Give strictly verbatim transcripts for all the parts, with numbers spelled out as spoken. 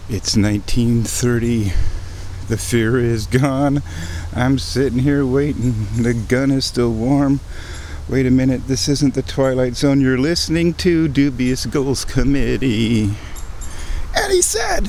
It's nineteen thirty. The fear is gone. I'm sitting here waiting. The gun is still warm. Wait a minute, this isn't the Twilight Zone. You're listening to Dubious Goals Committee. And he said,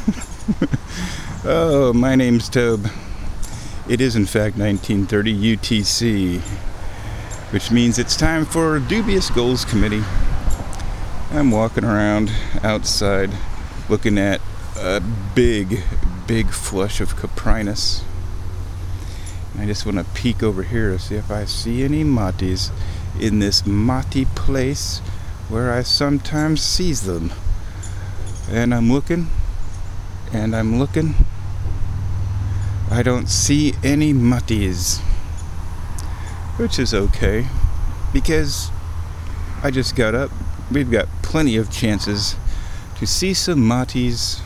oh, my name's Tobe. It is in fact nineteen thirty U T C, which means it's time for Dubious Goals Committee. I'm walking around outside looking at a big, big flush of Caprinus. I just want to peek over here to see if I see any Matis in this Mati place where I sometimes sees them. And I'm looking, and I'm looking. I don't see any Matis, which is okay, because I just got up. We've got plenty of chances to see some Matis,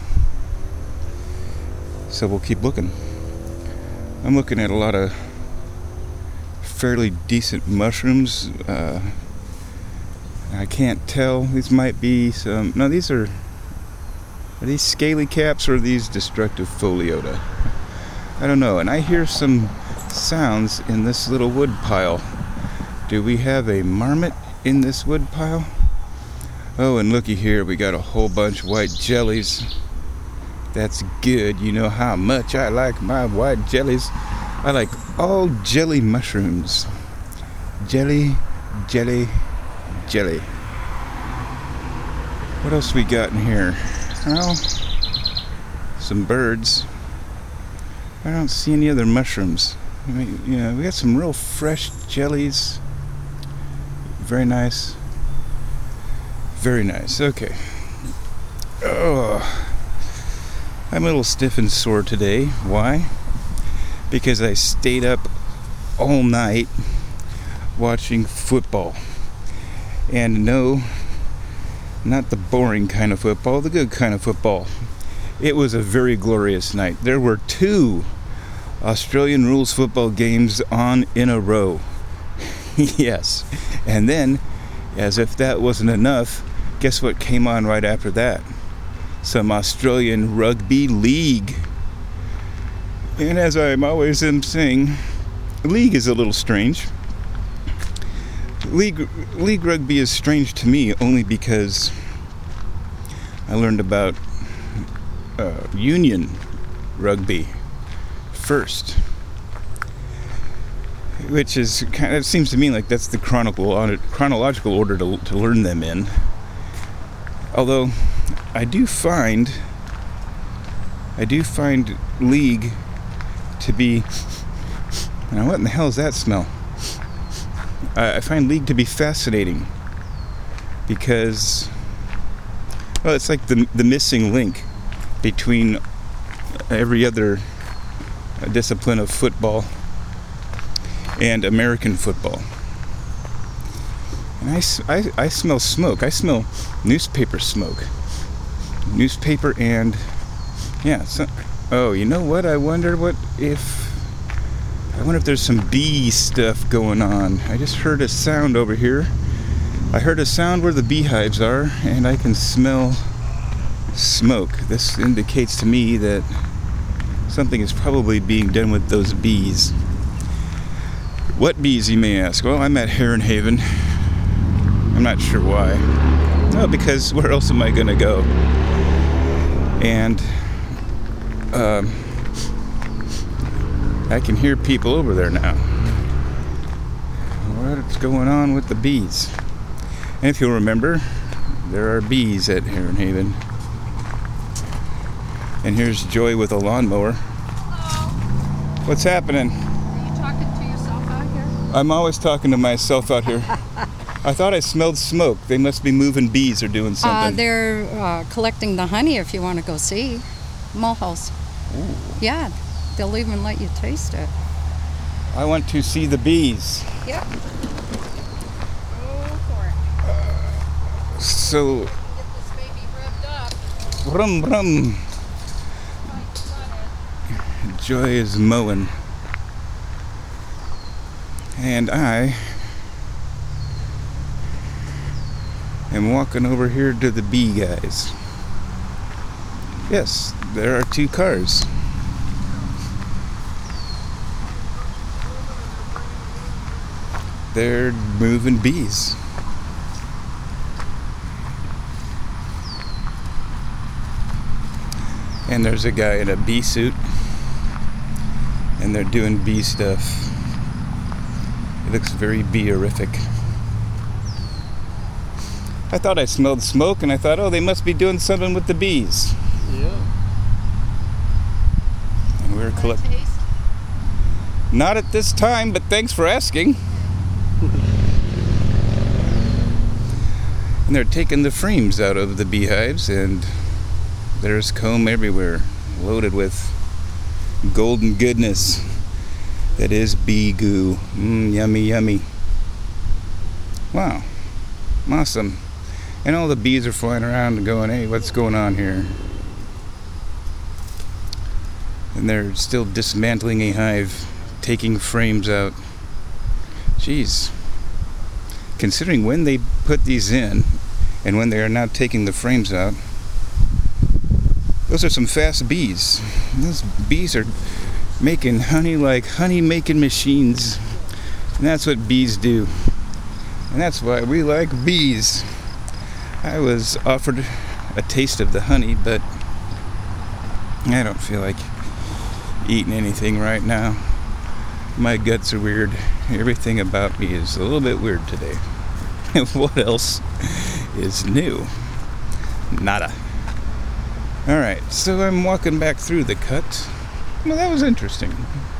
so we'll keep looking. I'm looking at a lot of fairly decent mushrooms. Uh, I can't tell. These might be some... No, these are... Are these scaly caps or are these destructive foliota? I don't know. And I hear some sounds in this little wood pile. Do we have a marmot in this wood pile? Oh, and looky here. We got a whole bunch of white jellies. That's good. You know how much I like my white jellies. I like all jelly mushrooms. Jelly, jelly, jelly. What else we got in here? Well, some birds. I don't see any other mushrooms. I mean, you know, we got some real fresh jellies. Very nice. Very nice. Okay. Oh. I'm a little stiff and sore today. Why? Because I stayed up all night watching football. And no, not the boring kind of football, the good kind of football. It was a very glorious night. There were two Australian rules football games on in a row. Yes. And then, as if that wasn't enough, guess what came on right after that? Some Australian rugby league. And as I'm always am saying, league is a little strange. League league rugby is strange to me only because I learned about uh, union rugby first, which is kind of, it seems to me like that's the chronological chronological order to, to learn them in. Although I do find I do find league to be... Now what in the hell is that smell? I, I find league to be fascinating because, well, it's like the the missing link between every other discipline of football and American football. And I, I, I smell smoke. I smell newspaper smoke. Newspaper and, yeah. So, oh, you know what? I wonder what if... I wonder if there's some bee stuff going on. I just heard a sound over here. I heard a sound where the beehives are, and I can smell smoke. This indicates to me that something is probably being done with those bees. What bees, you may ask? Well, I'm at Heron Haven. I'm not sure why. No, because where else am I going to go? And um, I can hear people over there now. What's going on with the bees? And if you'll remember, there are bees at Heron Haven. And here's Joy with a lawnmower. Hello. What's happening? Are you talking to yourself out here? I'm always talking to myself out here. I thought I smelled smoke. They must be moving bees or doing something. Uh, they're uh, collecting the honey if you want to go see. Mulhouse. Ooh. Yeah, they'll even let you taste it. I want to see the bees. Yep. Go for it. So, Get this baby revved up. rum rum. Joy is mowing. And I am walking over here to the bee guys. Yes, there are two cars. They're moving bees. And there's a guy in a bee suit, and they're doing bee stuff. It looks very bee-erific. I thought I smelled smoke, and I thought, oh, they must be doing something with the bees. Yeah. And we're collecting. Not at this time, but thanks for asking. And they're taking the frames out of the beehives, and there's comb everywhere, loaded with golden goodness that is bee goo. Mmm, yummy, yummy. Wow, awesome. And all the bees are flying around and going, hey, what's going on here? And they're still dismantling a hive, taking frames out. Jeez. Considering when they put these in and when they are now taking the frames out, those are some fast bees. Those bees are making honey like honey-making machines. And that's what bees do. And that's why we like bees. I was offered a taste of the honey, but I don't feel like eating anything right now. My guts are weird. Everything about me is a little bit weird today. And what else is new? Nada. Alright, so I'm walking back through the cut. Well, that was interesting.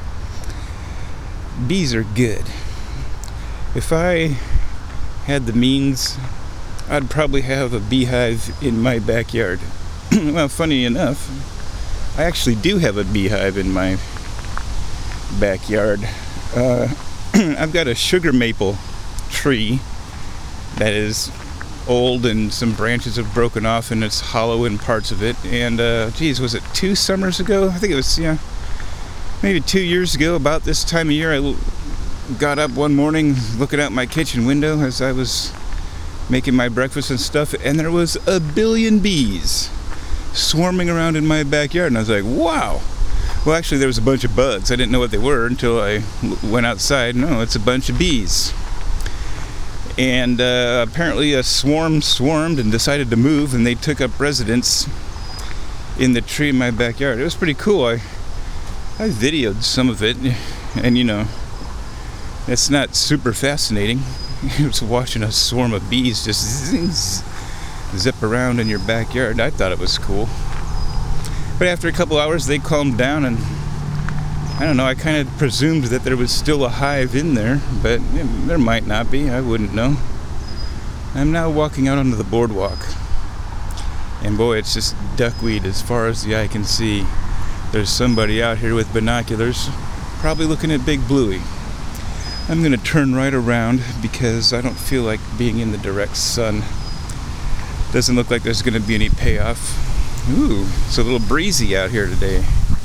Bees are good. If I had the means, I'd probably have a beehive in my backyard. Well, funny enough, I actually do have a beehive in my backyard. Uh, I've got a sugar maple tree that is old and some branches have broken off and it's hollow in parts of it. And, uh, geez, was it two summers ago? I think it was, yeah, maybe two years ago, about this time of year, I got up one morning looking out my kitchen window as I was making my breakfast and stuff, and there was a billion bees swarming around in my backyard. And I was like, wow. Well, actually, there was a bunch of bugs. I didn't know what they were until I went outside. No, it's a bunch of bees. And uh, apparently a swarm swarmed and decided to move, and they took up residence in the tree in my backyard. It was pretty cool. I I videoed some of it, and you know, it's not super fascinating. It was watching a swarm of bees just zing, zip around in your backyard. I thought it was cool. But after a couple hours, they calmed down, and I don't know, I kind of presumed that there was still a hive in there, but you know, there might not be. I wouldn't know. I'm now walking out onto the boardwalk, and boy, it's just duckweed as far as the eye can see. There's somebody out here with binoculars, probably looking at Big Bluey. I'm going to turn right around because I don't feel like being in the direct sun. Doesn't look like there's going to be any payoff. Ooh, it's a little breezy out here today.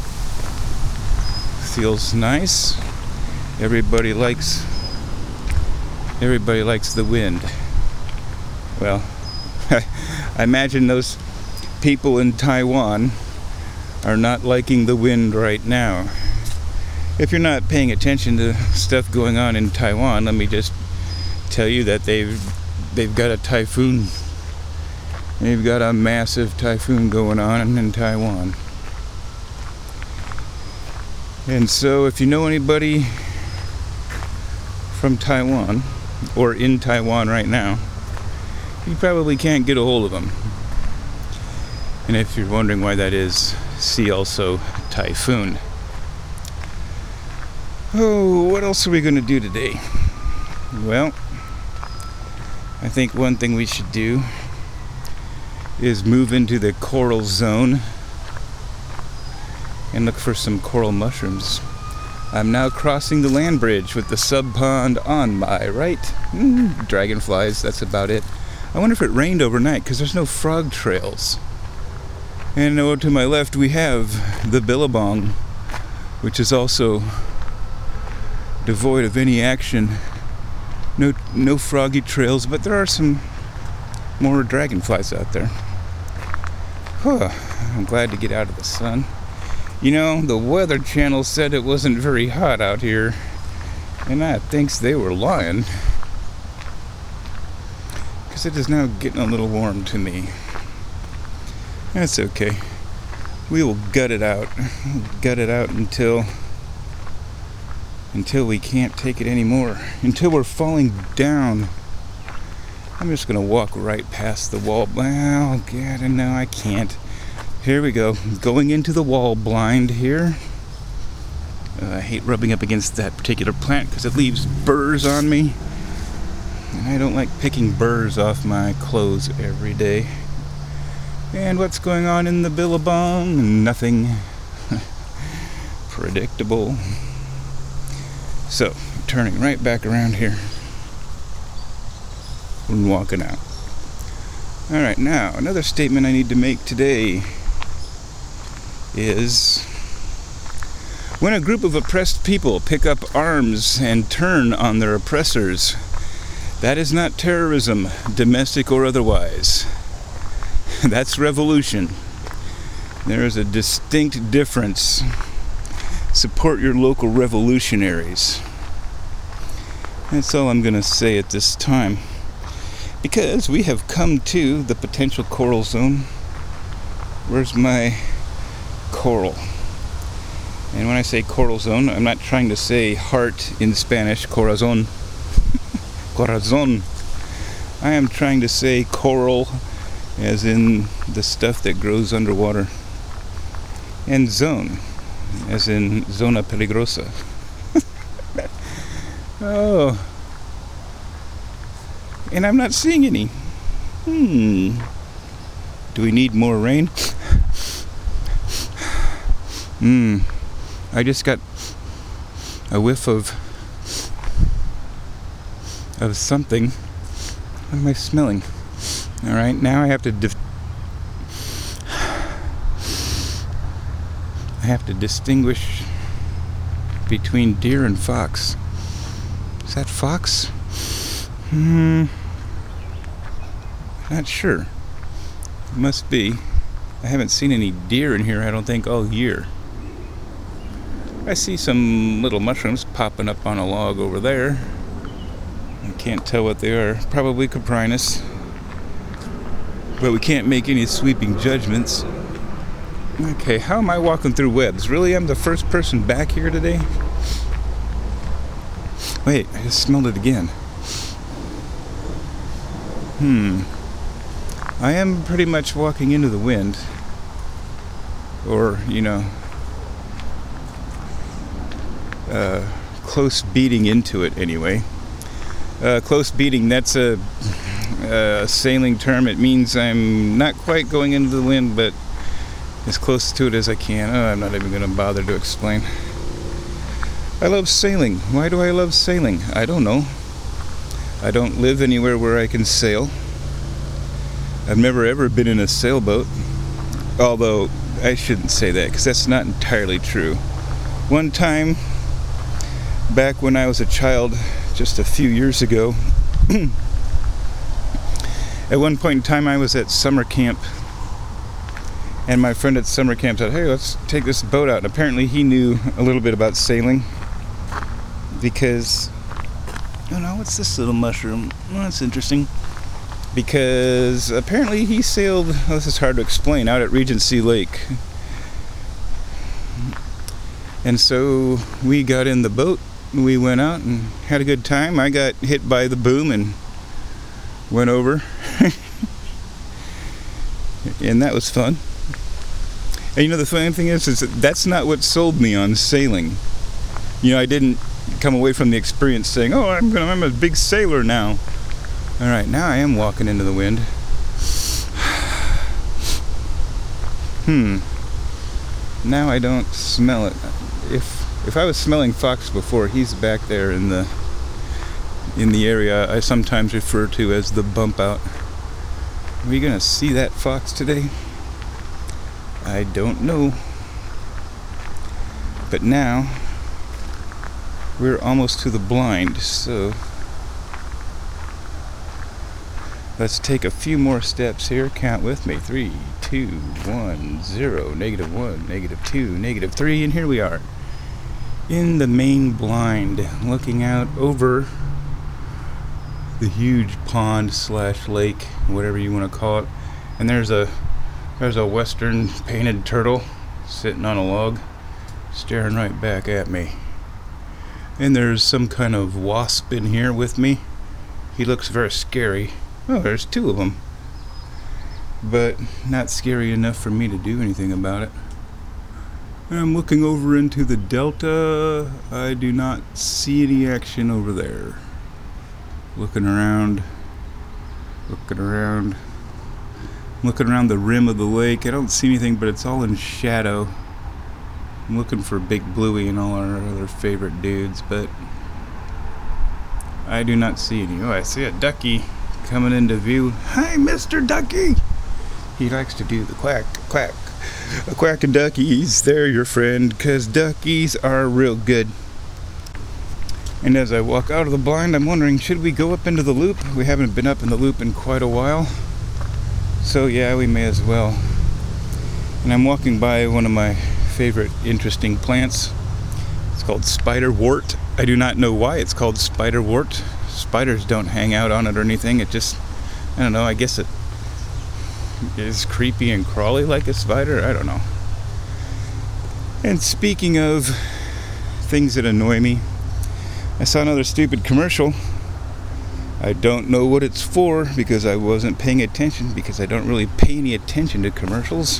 Feels nice. Everybody likes everybody likes the wind. Well, I imagine those people in Taiwan are not liking the wind right now. If you're not paying attention to stuff going on in Taiwan, let me just tell you that they've they've got a typhoon. They've got a massive typhoon going on in Taiwan. And so if you know anybody from Taiwan or in Taiwan right now, you probably can't get a hold of them. And if you're wondering why that is, see also typhoon. Oh, what else are we going to do today? Well, I think one thing we should do is move into the coral zone and look for some coral mushrooms. I'm now crossing the land bridge with the sub pond on my right. Mm, dragonflies, that's about it. I wonder if it rained overnight because there's no frog trails. And over to my left we have the Billabong, which is also devoid of any action. No, no froggy trails, but there are some more dragonflies out there. Huh, I'm glad to get out of the sun. You know, the Weather Channel said it wasn't very hot out here, and I thinks they were lying. Because it is now getting a little warm to me. That's okay. We will gut it out. Gut it out until until we can't take it anymore. Until we're falling down. I'm just gonna walk right past the wall. Oh God, no, I can't. Here we go. Going into the wall blind here. Uh, I hate rubbing up against that particular plant because it leaves burrs on me. And I don't like picking burrs off my clothes every day. And what's going on in the billabong? Nothing. Predictable. So, turning right back around here and walking out. Alright, now, another statement I need to make today is when a group of oppressed people pick up arms and turn on their oppressors, that is not terrorism, domestic or otherwise. That's revolution. There is a distinct difference. Support your local revolutionaries. That's all I'm going to say at this time. Because we have come to the potential coral zone. Where's my coral? And when I say coral zone, I'm not trying to say heart in Spanish, corazon. Corazon. I am trying to say coral as in the stuff that grows underwater. And zone, as in zona peligrosa. Oh. And I'm not seeing any. Hmm. Do we need more rain? Hmm. I just got a whiff of of something. What am I smelling? All right, now I have to dif- I have to distinguish between deer and fox. Is that fox? Hmm. Not sure. It must be. I haven't seen any deer in here, I don't think, all year. I see some little mushrooms popping up on a log over there. I can't tell what they are. Probably Coprinus. But we can't make any sweeping judgments. Okay, how am I walking through webs? Really, I'm the first person back here today? Wait, I just smelled it again. Hmm. I am pretty much walking into the wind. Or, you know, uh, close beating into it anyway. Uh, close beating, that's a, a sailing term. It means I'm not quite going into the wind, but as close to it as I can. Oh, I'm not even going to bother to explain. I love sailing. Why do I love sailing? I don't know. I don't live anywhere where I can sail. I've never ever been in a sailboat. Although, I shouldn't say that, because that's not entirely true. One time, back when I was a child, just a few years ago, at one point in time I was at summer camp, and my friend at summer camp said, hey, let's take this boat out. And apparently he knew a little bit about sailing, because, oh no, what's this little mushroom? Well, that's interesting. Because apparently he sailed, well, this is hard to explain, out at Regency Lake. And so we got in the boat, we went out and had a good time. I got hit by the boom and went over. And that was fun. And you know, the funny thing is, is that that's not what sold me on sailing. You know, I didn't come away from the experience saying, oh, I'm gonna, I'm a big sailor now. All right, now I am walking into the wind. Hmm. Now I don't smell it. If if I was smelling fox before, he's back there in the in the area I sometimes refer to as the bump out. Are we gonna see that fox today? I don't know. But now we're almost to the blind, so Let's take a few more steps here. Count with me. Three, two, one, zero, negative one, negative two, negative three, and here we are. In the main blind, looking out over the huge pond slash lake, whatever you want to call it. And there's a there's a western painted turtle sitting on a log, staring right back at me. And there's some kind of wasp in here with me. He looks very scary. Oh, there's two of them. But not scary enough for me to do anything about it. I'm looking over into the delta. I do not see any action over there. Looking around. Looking around. Looking around the rim of the lake. I don't see anything, but it's all in shadow. I'm looking for Big Bluey and all our other favorite dudes, but I do not see any. Oh, I see a ducky coming into view. Hi, Mister Ducky! He likes to do the quack, quack. A quack and duckies, they're your friend, 'cause duckies are real good. And as I walk out of the blind, I'm wondering, should we go up into the loop? We haven't been up in the loop in quite a while. So yeah, we may as well. And I'm walking by one of my favorite interesting plants. It's called spiderwort. I do not know why it's called spiderwort. Spiders don't hang out on it or anything. It just, I don't know, I guess it is creepy and crawly like a spider. I don't know. And speaking of things that annoy me, I saw another stupid commercial. I don't know what it's for because I wasn't paying attention, because I don't really pay any attention to commercials.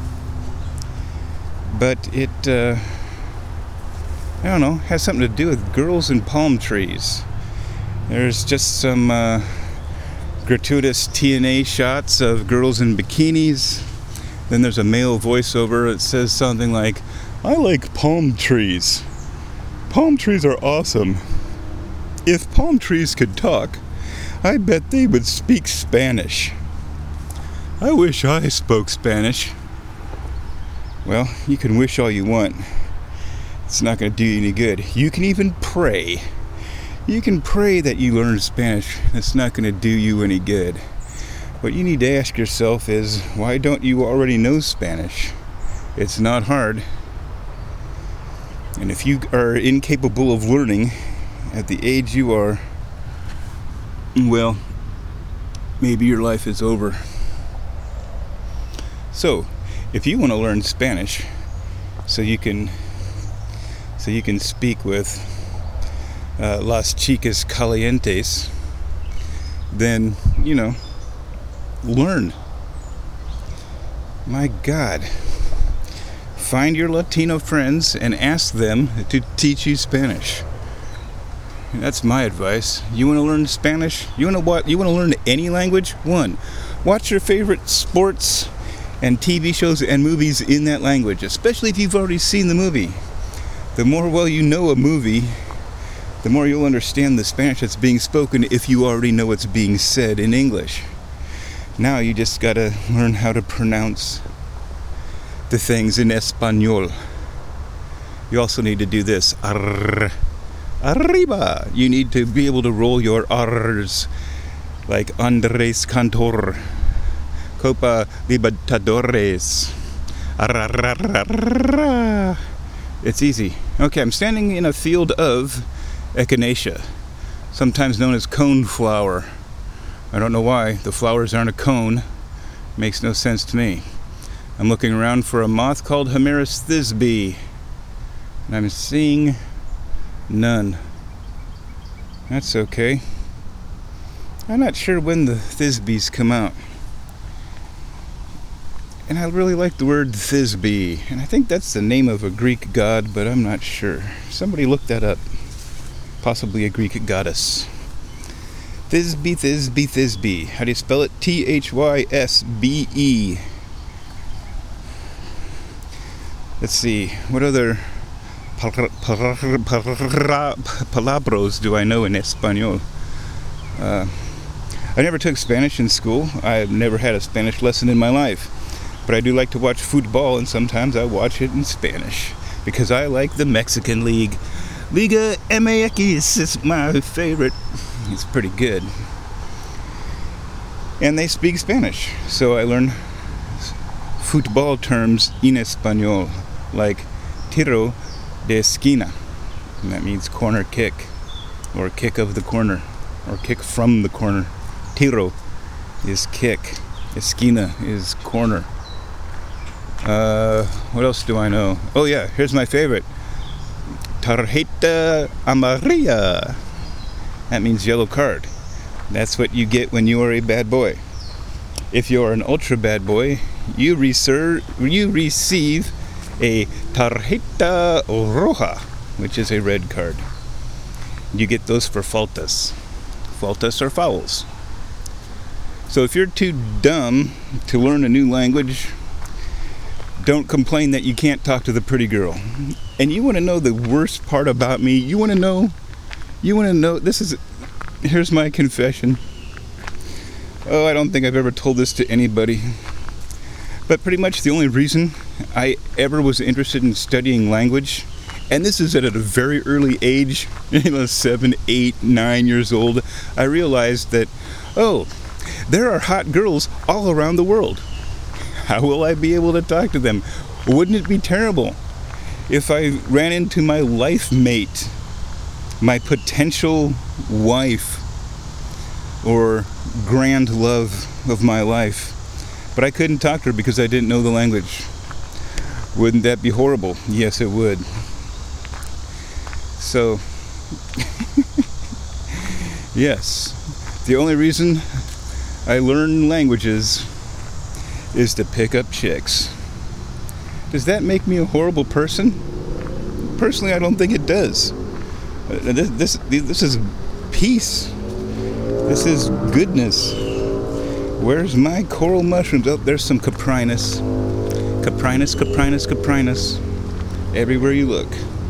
But it, uh, I don't know, has something to do with girls and palm trees. There's just some uh, gratuitous T N A shots of girls in bikinis. Then there's a male voiceover that says something like, I like palm trees. Palm trees are awesome. If palm trees could talk, I bet they would speak Spanish. I wish I spoke Spanish. Well, you can wish all you want. It's not going to do you any good. You can even pray. You can pray that you learn Spanish. That's not going to do you any good. What you need to ask yourself is, why don't you already know Spanish? It's not hard. And if you are incapable of learning at the age you are, well, maybe your life is over. So, if you want to learn Spanish so you can so you can speak with uh, las chicas calientes, then, you know, learn. My God. Find your Latino friends and ask them to teach you Spanish. That's my advice. You want to learn Spanish? You want to what? You want to learn any language? One, watch your favorite sports and T V shows and movies in that language, especially if you've already seen the movie. The more well you know a movie, the more you'll understand the Spanish that's being spoken if you already know what's being said in English. Now you just gotta learn how to pronounce the things in Espanol. You also need to do this. Arr, arriba. You need to be able to roll your R's like Andres Cantor. Copa Libertadores. Arr, it's easy. Okay, I'm standing in a field of echinacea, sometimes known as cone flower. I don't know why the flowers aren't a cone. Makes no sense to me. I'm looking around for a moth called Hemaris thisbe, and I'm seeing none. That's okay. I'm not sure when the thisbes come out. And I really like the word Thisbe, and I think that's the name of a Greek god, but I'm not sure. Somebody look that up. Possibly a Greek goddess. Thisbe, Thisbe, Thisbe. How do you spell it? T H Y S B E. Let's see, what other palabras do I know in Espanol? Uh, I never took Spanish in school. I've never had a Spanish lesson in my life. But I do like to watch football, and sometimes I watch it in Spanish because I like the Mexican League. Liga M X is my favorite. It's pretty good. And they speak Spanish. So I learned football terms in español, like tiro de esquina. And that means corner kick, or kick of the corner, or kick from the corner. Tiro is kick. Esquina is corner. Uh, what else do I know? Oh yeah, here's my favorite. Tarjeta amarilla. That means yellow card. That's what you get when you are a bad boy. If you are an ultra bad boy, you, reser- you receive a tarjeta roja, which is a red card. You get those for faltas. Faltas are fouls. So if you're too dumb to learn a new language, don't complain that you can't talk to the pretty girl. And you want to know the worst part about me? You want to know? You want to know? This is... Here's my confession. Oh, I don't think I've ever told this to anybody. But pretty much the only reason I ever was interested in studying language, and this is at a very early age, you know, seven, eight, nine years old, I realized that, oh, there are hot girls all around the world. How will I be able to talk to them? Wouldn't it be terrible if I ran into my life mate, my potential wife, or grand love of my life, but I couldn't talk to her because I didn't know the language? Wouldn't that be horrible? Yes, it would. So, yes, the only reason I learn languages is to pick up chicks. Does that make me a horrible person? Personally, I don't think it does. Uh, this, this, this is peace. This is goodness. Where's my coral mushrooms? Oh, there's some Caprinus. Caprinus, Caprinus, Caprinus. Everywhere you look.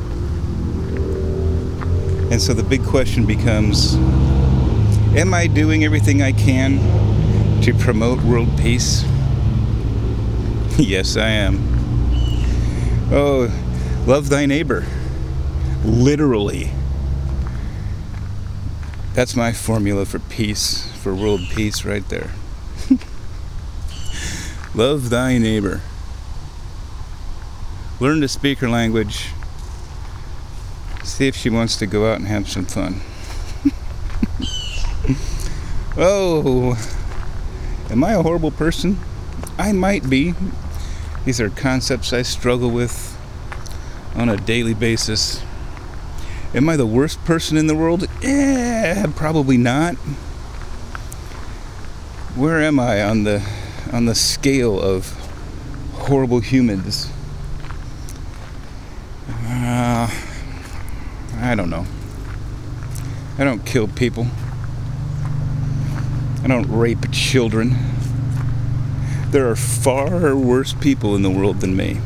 And so the big question becomes, am I doing everything I can to promote world peace? Yes, I am. Oh, love thy neighbor. Literally. That's my formula for peace, for world peace right there. Love thy neighbor. Learn to speak her language. See if she wants to go out and have some fun. Oh, am I a horrible person? I might be. These are concepts I struggle with on a daily basis. Am I the worst person in the world? Eh, probably not. Where am I on the on the scale of horrible humans? Uh, I don't know. I don't kill people. I don't rape children. There are far worse people in the world than me.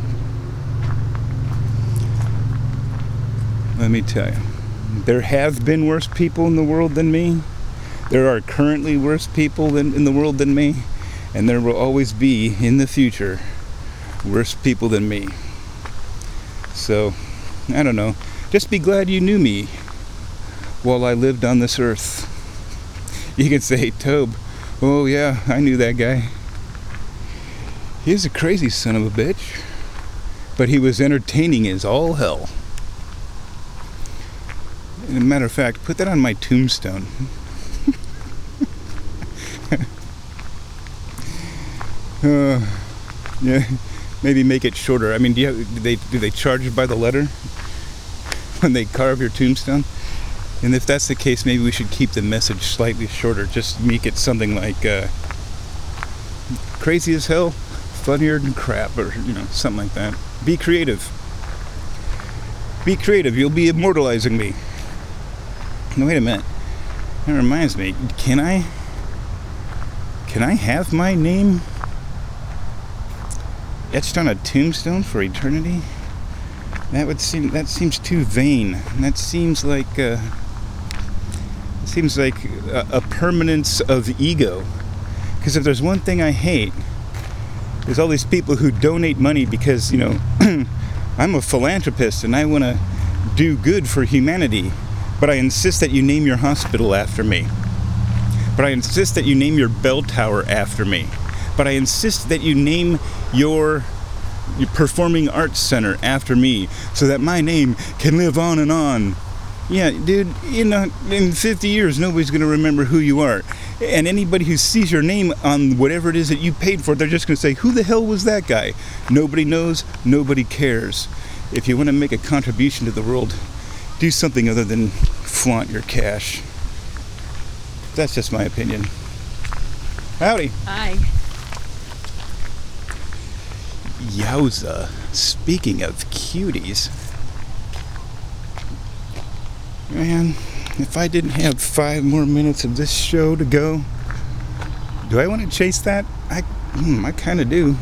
Let me tell you. There have been worse people in the world than me. There are currently worse people than, in the world than me. And there will always be, in the future, worse people than me. So, I don't know. Just be glad you knew me while I lived on this earth. You can say, Tobe, oh yeah, I knew that guy. He's a crazy son of a bitch. But he was entertaining as all hell. As a matter of fact, put that on my tombstone. uh, yeah, maybe make it shorter. I mean, do, you have, do they do they charge you by the letter when they carve your tombstone? And if that's the case, maybe we should keep the message slightly shorter. Just make it something like uh, crazy as hell, funnier than crap, or you know, something like that. Be creative. Be creative. You'll be immortalizing me. No, wait a minute. That reminds me. Can I? Can I have my name etched on a tombstone for eternity? That would seem. That seems too vain. That seems like. Uh, seems like a, a permanence of ego. Because if there's one thing I hate, there's all these people who donate money because, you know, I'm a philanthropist and I want to do good for humanity, but I insist that you name your hospital after me. But I insist that you name your bell tower after me. But I insist that you name your, your performing arts center after me, so that my name can live on and on. Yeah, dude, in, uh, in fifty years, nobody's going to remember who you are. And anybody who sees your name on whatever it is that you paid for, they're just going to say, who the hell was that guy? Nobody knows, nobody cares. If you want to make a contribution to the world, do something other than flaunt your cash. That's just my opinion. Howdy. Hi. Yowza. Speaking of cuties. Man, if I didn't have five more minutes of this show to go, do I want to chase that? I, hmm, I kind of do.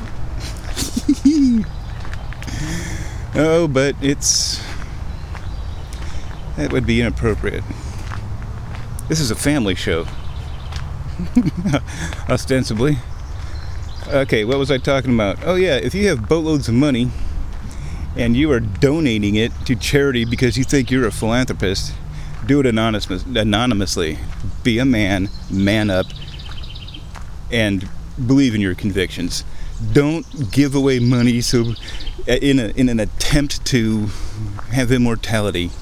Oh, but it's... that would be inappropriate. This is a family show. Ostensibly. Okay, what was I talking about? Oh yeah, if you have boatloads of money and you are donating it to charity because you think you're a philanthropist, do it anonymous, anonymously. Be a man, man up, and believe in your convictions. Don't give away money so in a, in an attempt to have immortality.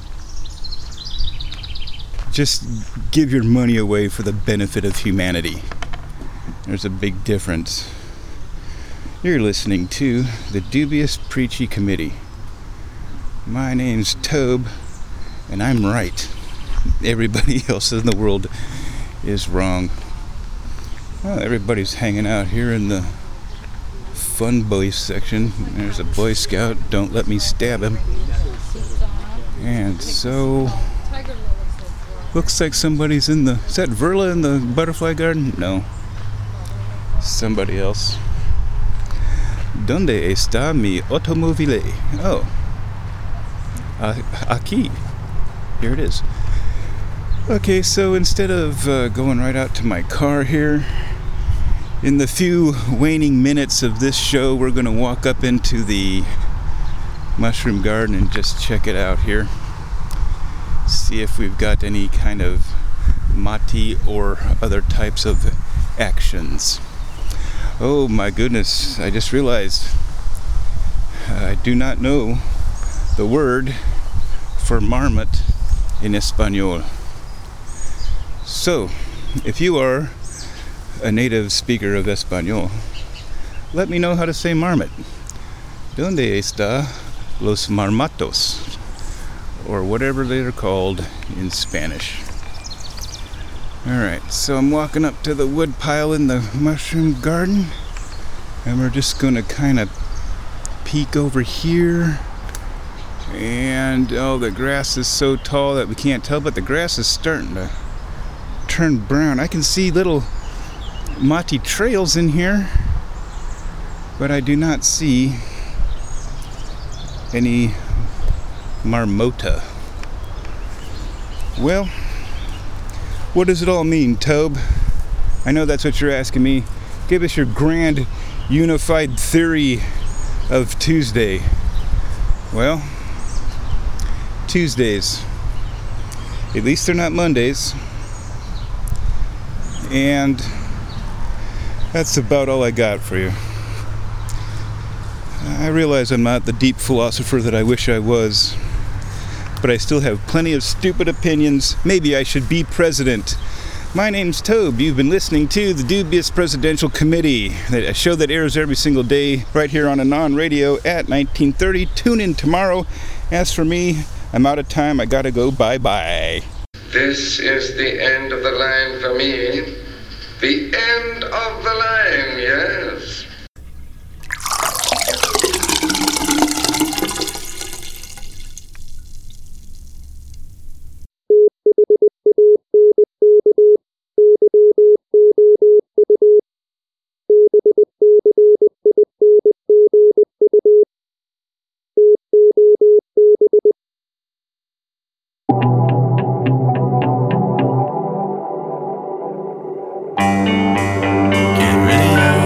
Just give your money away for the benefit of humanity. There's a big difference. You're listening to the Dubious Preachy Committee. My name's Tobe, and I'm right. Everybody else in the world is wrong. Well, everybody's hanging out here in the fun boys section. There's a Boy Scout. Don't let me stab him. And so... looks like somebody's in the... is that Verla in the butterfly garden? No. Somebody else. ¿Dónde está mi automobile? Oh. Uh, aquí. Here it is. Okay, so instead of uh, going right out to my car here, in the few waning minutes of this show, we're going to walk up into the mushroom garden and just check it out here. See if we've got any kind of mati or other types of actions. Oh my goodness, I just realized uh, I do not know the word for marmot in Espanol. So, if you are a native speaker of Espanol, let me know how to say marmot. ¿Dónde está los marmatos? Or whatever they're called in Spanish. Alright, so I'm walking up to the wood pile in the mushroom garden, and we're just going to kind of peek over here. And oh, the grass is so tall that we can't tell, but the grass is starting to turn brown. I can see little mati trails in here, but I do not see any marmota. Well, what does it all mean, Tobe? I know that's what you're asking me. Give us your grand unified theory of Tuesday. Well, Tuesdays. At least they're not Mondays. And that's about all I got for you. I realize I'm not the deep philosopher that I wish I was, but I still have plenty of stupid opinions. Maybe I should be president. My name's Tobe. You've been listening to the Dubious Presidential Committee, a show that airs every single day right here on Anon Radio at nineteen thirty. Tune in tomorrow. As for me, I'm out of time. I gotta go. Bye-bye. This is the end of the line for me. The end of the line.